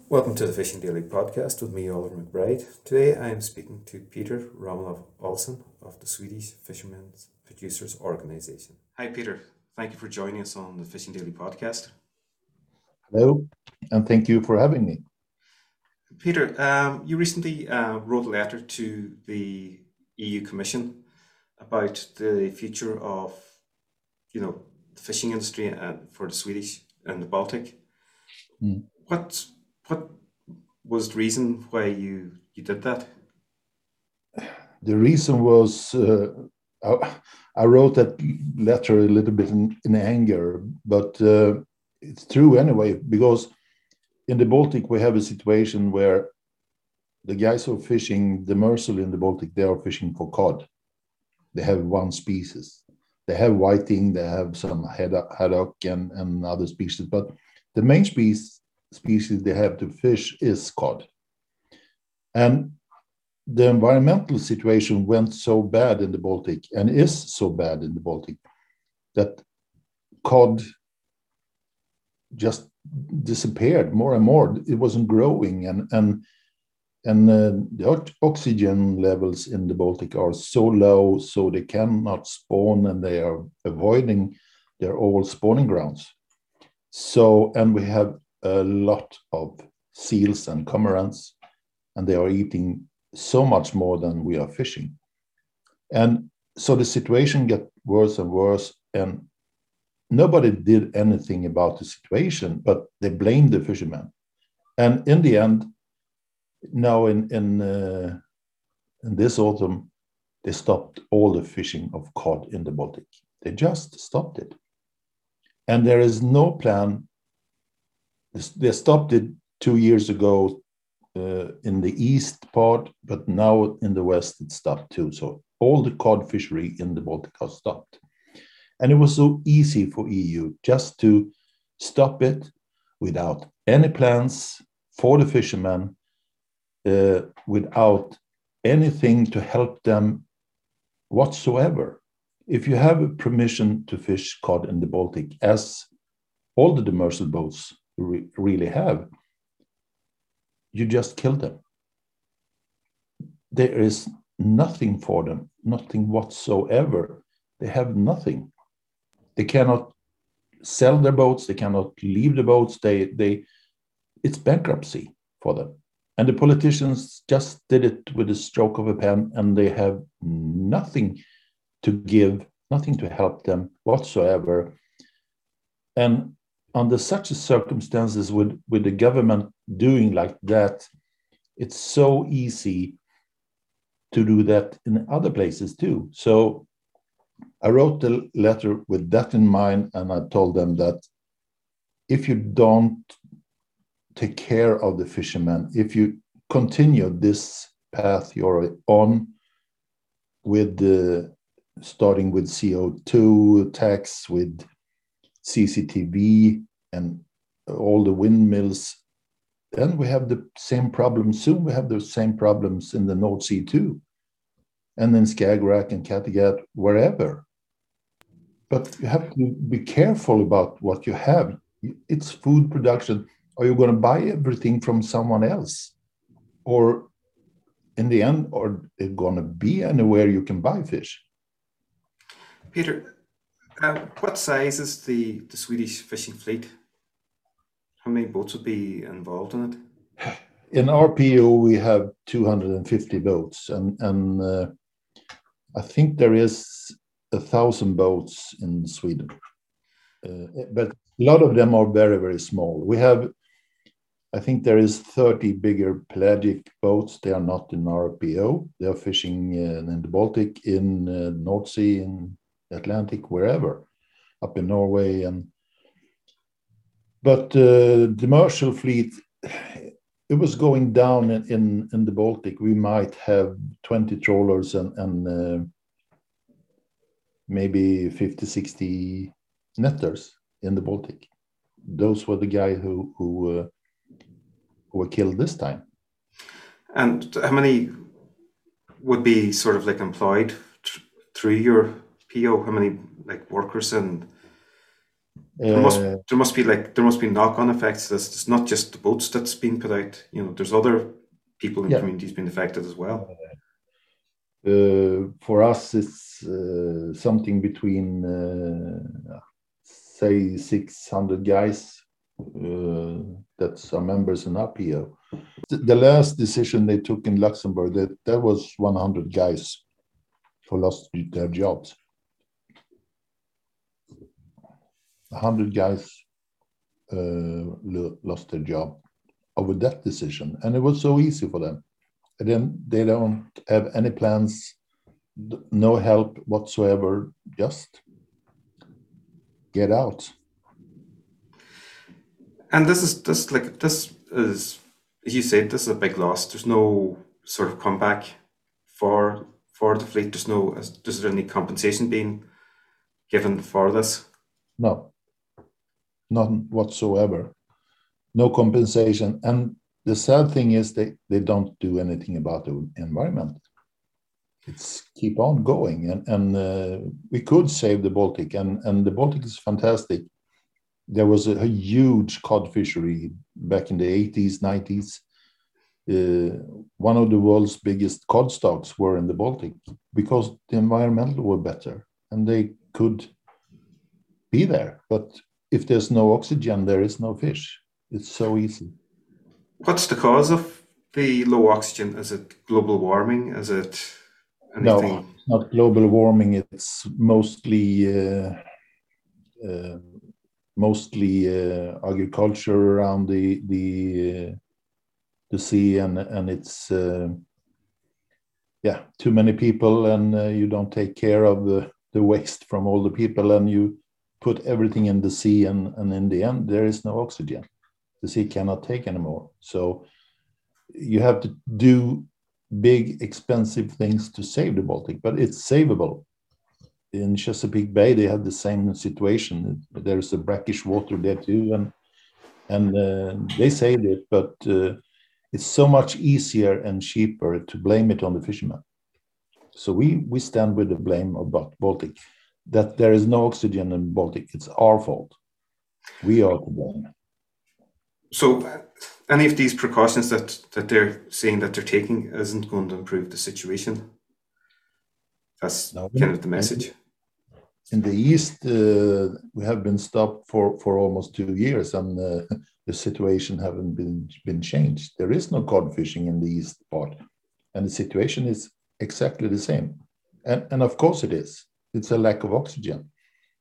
Welcome to the Fishing Daily podcast with me, Oliver McBride. Today I am speaking to Peter Romanov Olsen of the Swedish Fishermen's Producers Organization. Hi, Peter. Thank you for joining us on the Fishing Daily podcast. Hello, and thank you for having me. Peter, you recently wrote a letter to the EU Commission about the future of, the fishing industry for the Swedish and the Baltic. Mm. What was the reason why you did that? The reason was I wrote that letter a little bit in anger, but it's true anyway, because in the Baltic we have a situation where the guys who are fishing demersal in the Baltic, they are fishing for cod. They have one species. They have whiting, they have some haddock and other species, but the main species they have to fish is cod. And the environmental situation went so bad in the Baltic and is so bad in the Baltic that cod just disappeared more and more. It wasn't growing, and the oxygen levels in the Baltic are so low, so they cannot spawn, and they are avoiding their old spawning grounds. So, and we have a lot of seals and cormorants, and they are eating so much more than we are fishing. And so the situation gets worse and worse, and nobody did anything about the situation, but they blamed the fishermen. And in the end, now in this autumn, they stopped all the fishing of cod in the Baltic. They just stopped it. And there is no plan. They stopped it 2 years ago in the east part, but now in the west it stopped too. So all the cod fishery in the Baltic has stopped. And it was so easy for EU just to stop it without any plans for the fishermen, without anything to help them whatsoever. If you have permission to fish cod in the Baltic, as all the demersal boats really have, you just kill them. There is nothing for them, nothing whatsoever. They have nothing. They cannot sell their boats. They cannot leave the boats. It's bankruptcy for them. And the politicians just did it with a stroke of a pen, and they have nothing to give, nothing to help them whatsoever. And under such circumstances, with the government doing like that, it's so easy to do that in other places too. So I wrote the letter with that in mind, and I told them that if you don't take care of the fishermen, if you continue this path you're on, with starting with CO2 tax, with CCTV and all the windmills, then we have the same problem. Soon we have the same problems in the North Sea too, and in Skagerrak and Kattegat, wherever. But you have to be careful about what you have. It's food production. Are you going to buy everything from someone else? Or in the end, are there going to be anywhere you can buy fish? Peter, what size is the Swedish fishing fleet? How many boats would be involved in it? In RPO, we have 250 boats, and I think there is 1,000 boats in Sweden. But a lot of them are very, very small. We have, I think there is 30 bigger pelagic boats. They are not in RPO. They are fishing in the Baltic, in North Sea, in Atlantic, wherever, up in Norway. But the demersal fleet, it was going down in the Baltic. We might have 20 trawlers and maybe 50, 60 netters in the Baltic. Those were the guys who were killed this time. And how many would be sort of like employed through your PO? How many like workers and There must Uh, there must be knock-on effects. It's not just the boats that's been put out. You know, there's other people and yeah, communities being affected as well. for us, it's something between, say, 600 guys that are members in Apio. The last decision they took in Luxembourg, that was 100 guys who lost their jobs. 100 guys lost their job over that decision, and it was so easy for them. And then they don't have any plans, no help whatsoever, just get out. And this is, as you said, this is a big loss. There's no sort of comeback for the fleet. There's any compensation being given for this? No, none whatsoever. No compensation. And the sad thing is they don't do anything about the environment. It's keep on going. And we could save the Baltic, and the Baltic is fantastic. There was a huge cod fishery back in the 80s, 90s. One of the world's biggest cod stocks were in the Baltic because the environmental were better and they could be there. But if there's no oxygen, there is no fish. It's so easy. What's the cause of the low oxygen? Is it global warming? Is it No, anything? not global warming. It's mostly agriculture around the sea, and it's too many people, and you don't take care of the waste from all the people, and you put everything in the sea, and in the end there is no oxygen. The sea cannot take anymore. So you have to do big expensive things to save the Baltic, but it's savable. In Chesapeake Bay they had the same situation. There's a brackish water there too, and they saved it, but it's so much easier and cheaper to blame it on the fishermen. So we stand with the blame about Baltic, that there is no oxygen in Baltic. It's our fault. We are to blame. So any of these precautions that they're saying that they're taking isn't going to improve the situation. That's No, kind of the message. in the east, we have been stopped for almost 2 years, and the situation haven't been changed. There is no cod fishing in the east part, and the situation is exactly the same. And of course it is. It's a lack of oxygen.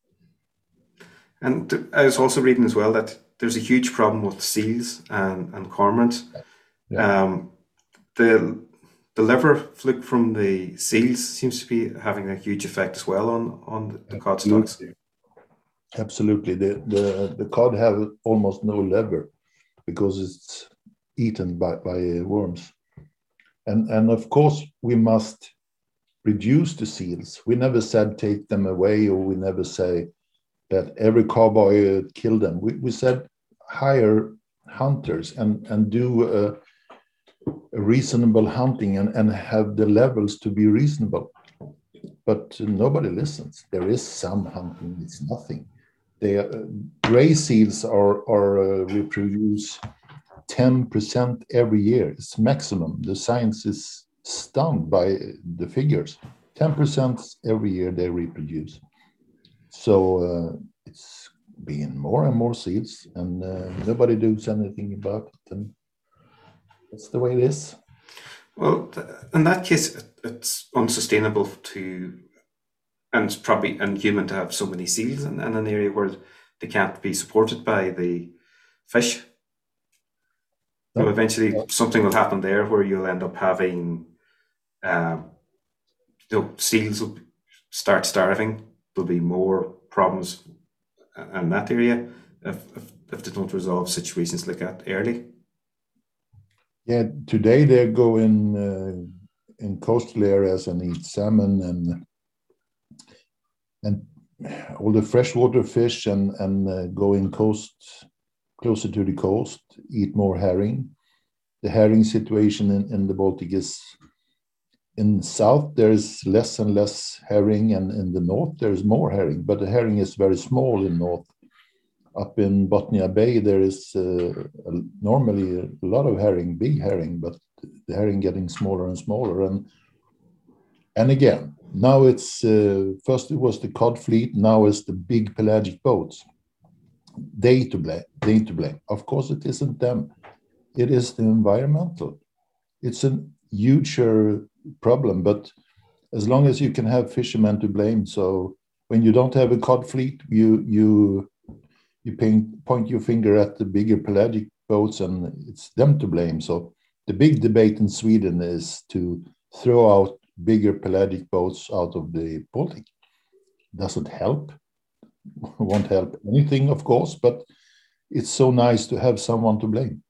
And I was also reading as well that there's a huge problem with seals and cormorants. Yeah. The liver fluke from the seals seems to be having a huge effect as well on the cod stocks. Absolutely. The cod have almost no liver because it's eaten by worms. And of course, we must reduce the seals. We never said take them away, or we never say that every cowboy kill them. We said hire hunters and do a reasonable hunting and have the levels to be reasonable. But nobody listens. There is some hunting, it's nothing. Gray seals are reproduce 10% every year. It's maximum. The science is stunned by the figures. 10% every year they reproduce. So it's being more and more seals, and nobody does anything about it. And that's the way it is. Well, in that case, it's unsustainable to, and it's probably inhuman to have so many seals in an area where they can't be supported by the fish. You know, eventually something will happen there where you'll end up having, seals will start starving. There'll be more problems in that area if they don't resolve situations like that early. Yeah, today they go in coastal areas and eat salmon and all the freshwater fish, and go in coast, closer to the coast, eat more herring. The herring situation in the Baltic is, in south there's less and less herring, and in the north there's more herring, but the herring is very small in north. Up in Botnia Bay, there is normally a lot of herring, big herring, but the herring getting smaller and smaller. And again, now it's first it was the cod fleet, now it's the big pelagic boats. They to blame. They to blame. Of course, it isn't them. It is the environmental. It's a huge problem, but as long as you can have fishermen to blame, so when you don't have a cod fleet, you point your finger at the bigger pelagic boats, and it's them to blame. So the big debate in Sweden is to throw out bigger pelagic boats out of the Baltic. Doesn't help. Won't help anything, of course, but it's so nice to have someone to blame.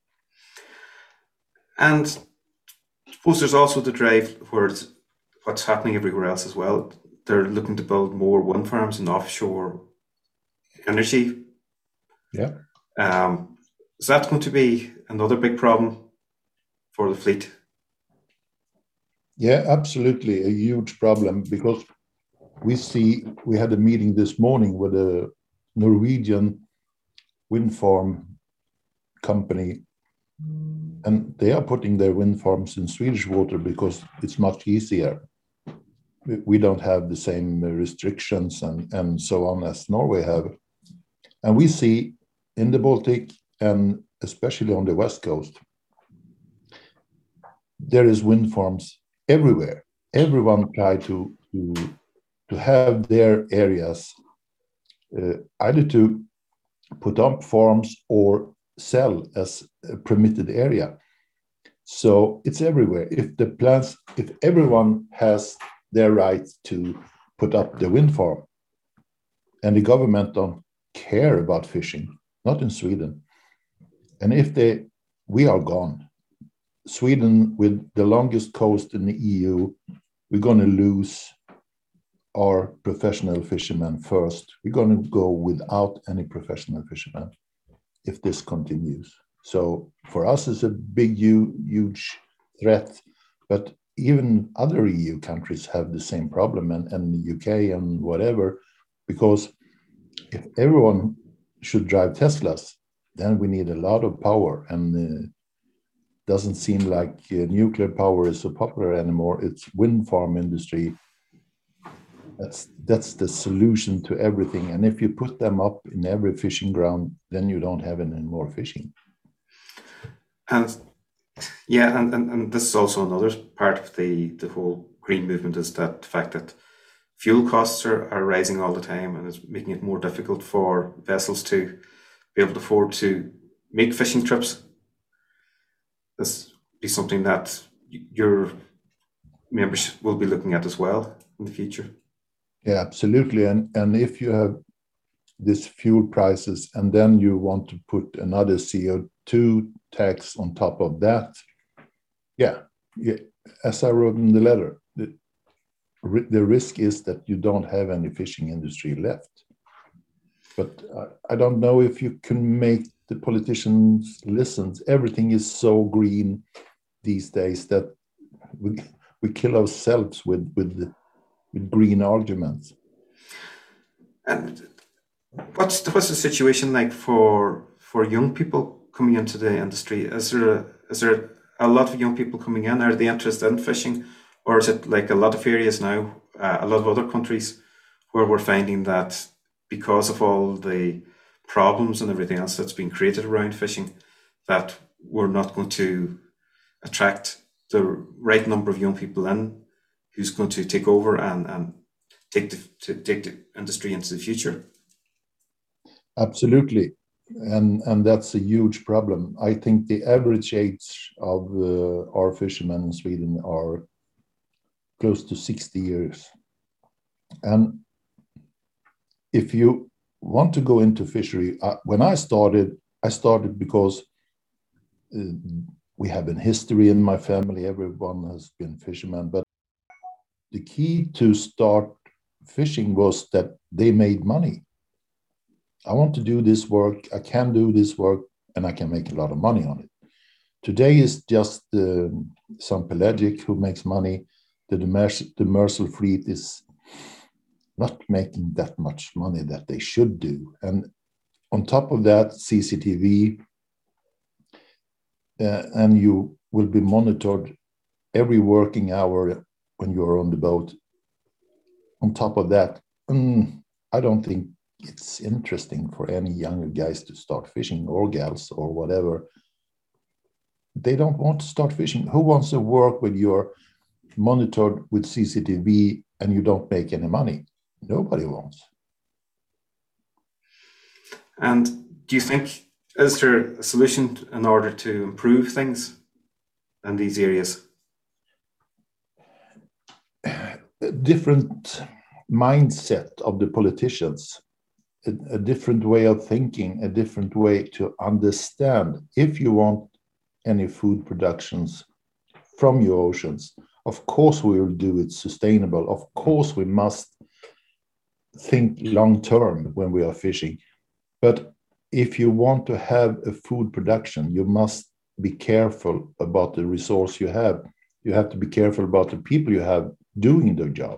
And I suppose there's also the drive towards what's happening everywhere else as well. They're looking to build more wind farms and offshore energy. Yeah. Is that going to be another big problem for the fleet? Yeah, absolutely. A huge problem, because we had a meeting this morning with a Norwegian wind farm company, and they are putting their wind farms in Swedish water because it's much easier. We don't have the same restrictions and so on as Norway have. And we see in the Baltic, and especially on the west coast, there is wind farms everywhere. Everyone try to have their areas either to put up farms or sell as a permitted area. So it's everywhere. If everyone has their right to put up the wind farm, and the government don't care about fishing, not in Sweden. And we are gone. Sweden, with the longest coast in the EU, we're going to lose our professional fishermen first. We're going to go without any professional fishermen if this continues. So for us, it's a big, huge threat. But even other EU countries have the same problem, and the UK and whatever, because if everyone should drive Teslas, then we need a lot of power, and doesn't seem like nuclear power is so popular anymore. It's wind farm industry. That's the solution to everything. And if you put them up in every fishing ground, then you don't have any more fishing. And yeah, and this is also another part of the whole green movement, is that the fact that fuel costs are rising all the time, and it's making it more difficult for vessels to be able to afford to make fishing trips. This will be something that your members will be looking at as well in the future. Yeah, absolutely. And if you have this fuel prices, and then you want to put another CO2 tax on top of that, yeah, as I wrote in the letter, the risk is that you don't have any fishing industry left. But I don't know if you can make the politicians listen. Everything is so green these days that we kill ourselves with green arguments. And what's the situation like for young people coming into the industry? Is there a lot of young people coming in? Are they interested in fishing, or is it like a lot of areas now, a lot of other countries, where we're finding that because of all the problems and everything else that's been created around fishing, that we're not going to attract the right number of young people in who's going to take over and take the industry into the future? Absolutely. And that's a huge problem. I think the average age of our fishermen in Sweden are close to 60 years. And if you want to go into fishery, when I started because we have a history in my family. Everyone has been fishermen. But the key to start fishing was that they made money. I want to do this work, I can do this work, and I can make a lot of money on it. Today is just some pelagic who makes money. The demersal fleet is not making that much money that they should do. And On top of that, CCTV, and you will be monitored every working hour when you're on the boat. On top of that, I don't think it's interesting for any younger guys to start fishing, or gals or whatever. They don't want to start fishing. Who wants to work with your monitored with CCTV and you don't make any money? Nobody wants. And do you think, is there a solution in order to improve things in these areas? A different mindset of the politicians, a different way of thinking, a different way to understand. If you want any food productions from your oceans, of course we will do it sustainable. Of course we must think long term when we are fishing. But if you want to have a food production, you must be careful about the resource you have. You have to be careful about the people you have doing their job.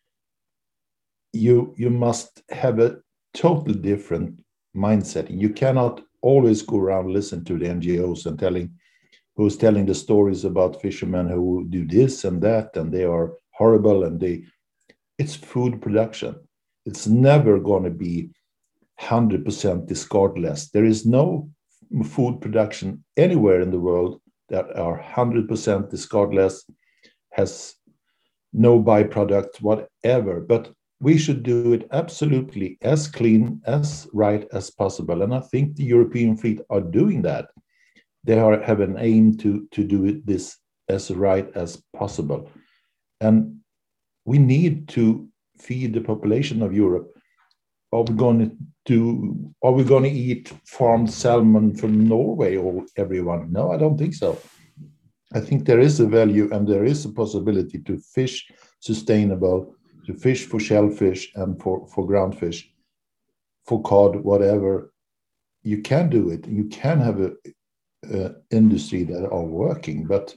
You must have a totally different mindset. You cannot always go around listen to the NGOs and who's telling the stories about fishermen who do this and that, and they are horrible, and it's food production. It's never going to be 100% discardless. There is no food production anywhere in the world that are 100% discardless, has no byproduct, whatever. But we should do it absolutely as clean, as right as possible. And I think the European fleet are doing that. They have an aim to do this as right as possible. And we need to feed the population of Europe. Are we going to eat farmed salmon from Norway or everyone? No, I don't think so. I think there is a value and there is a possibility to fish sustainable, to fish for shellfish and for groundfish, for cod, whatever. You can do it. You can have a industry that are working, but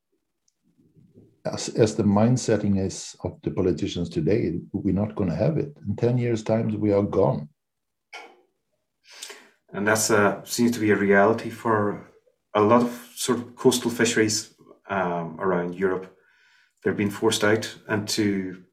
as the mind setting is of the politicians today, we're not going to have it. In 10 years' time, we are gone. And that's seems to be a reality for a lot of sort of coastal fisheries around Europe. They're being forced out into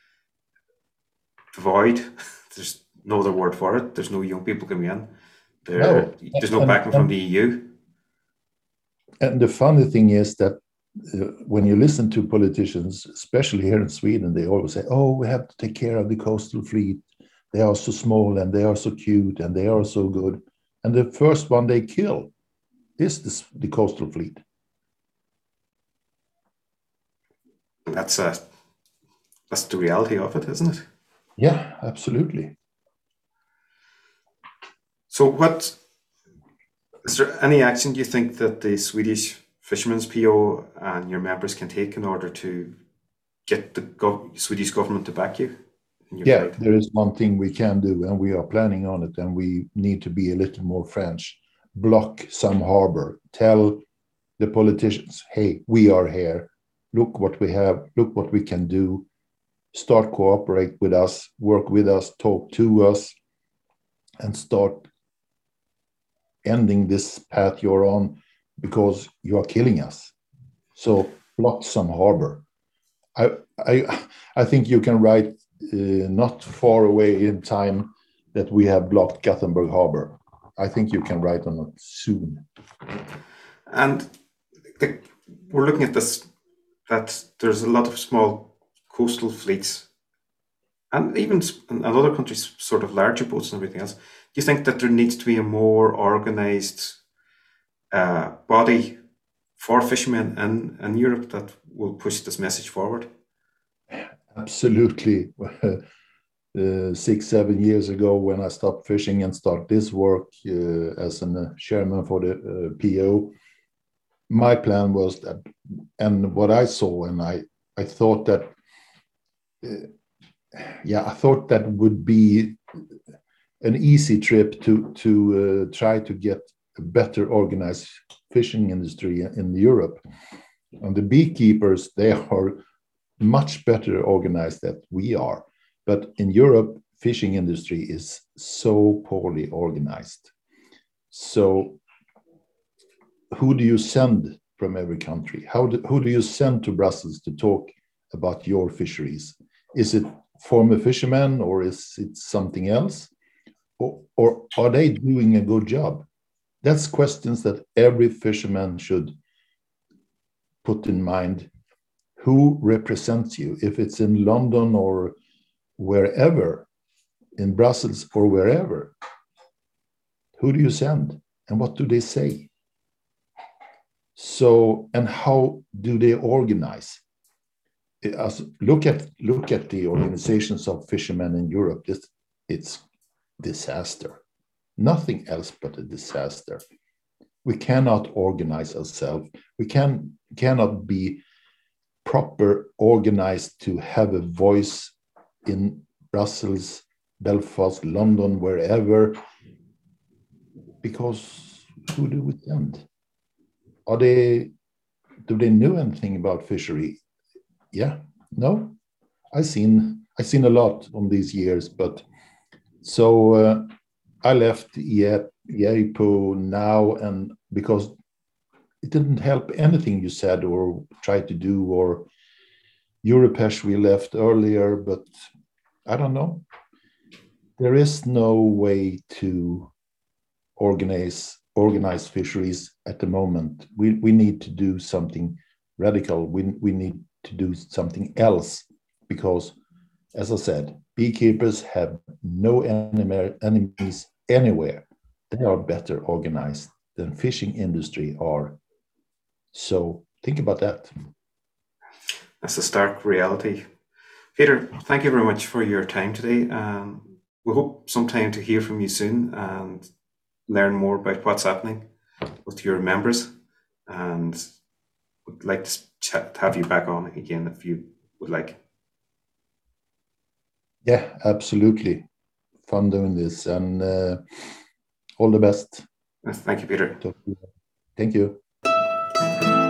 the void. There's no other word for it. There's no young people coming in. There's no backing from the EU. And the funny thing is that when you listen to politicians, especially here in Sweden, they always say, oh, we have to take care of the coastal fleet. They are so small and they are so cute and they are so good. And the first one they kill is the coastal fleet. That's the reality of it, isn't it? Yeah, absolutely. So is there any action you think that the Swedish Fishermen's PO and your members can take in order to get the Swedish government to back you? Yeah, there is one thing we can do, and we are planning on it, and we need to be a little more French. Block some harbor. Tell the politicians, hey, we are here. Look what we have. Look what we can do. Start cooperate with us, work with us, talk to us, and start ending this path you're on, because you are killing us. So block some harbor. I think you can write not far away in time that we have blocked Gothenburg Harbor. I think you can write on it soon. And we're looking at this, that there's a lot of small coastal fleets, and even in other countries, sort of larger boats and everything else. Do you think that there needs to be a more organized body for fishermen in Europe that will push this message forward? Absolutely. 6-7 years ago, when I stopped fishing and started this work as a chairman for the PO, my plan was that, and what I saw, and I thought that, I thought that would be an easy trip to try to get a better organized fishing industry in Europe. And the beekeepers, they are much better organized than we are. But in Europe, fishing industry is so poorly organized. So who do you send from every country? Who do you send to Brussels to talk about your fisheries? Is it former fishermen, or is it something else? Or are they doing a good job? That's questions that every fisherman should put in mind. Who represents you? If it's in London or wherever, in Brussels or wherever, who do you send? And what do they say? So, and how do they organize? Look at the organizations of fishermen in Europe. It's disaster. Nothing else but a disaster. We cannot organize ourselves. We cannot be proper organized to have a voice in Brussels, Belfast, London, wherever. Because who do we send? Do they know anything about fishery? Yeah, no. I've seen a lot on these years, but so I left EAPO now, and because it didn't help anything you said or tried to do, or Europesh we left earlier, but I don't know. There is no way to organize fisheries at the moment. We need to do something radical. We need to do something else, because, as I said, beekeepers have no enemies anywhere. They are better organized than fishing industry are. So think about that. That's a stark reality. Peter, thank you very much for your time today. We hope sometime to hear from you soon and learn more about what's happening with your members, and would like to have you back on again if you would like. Yeah, absolutely. Fun doing this, and all the best. Thank you, Peter. Thank you.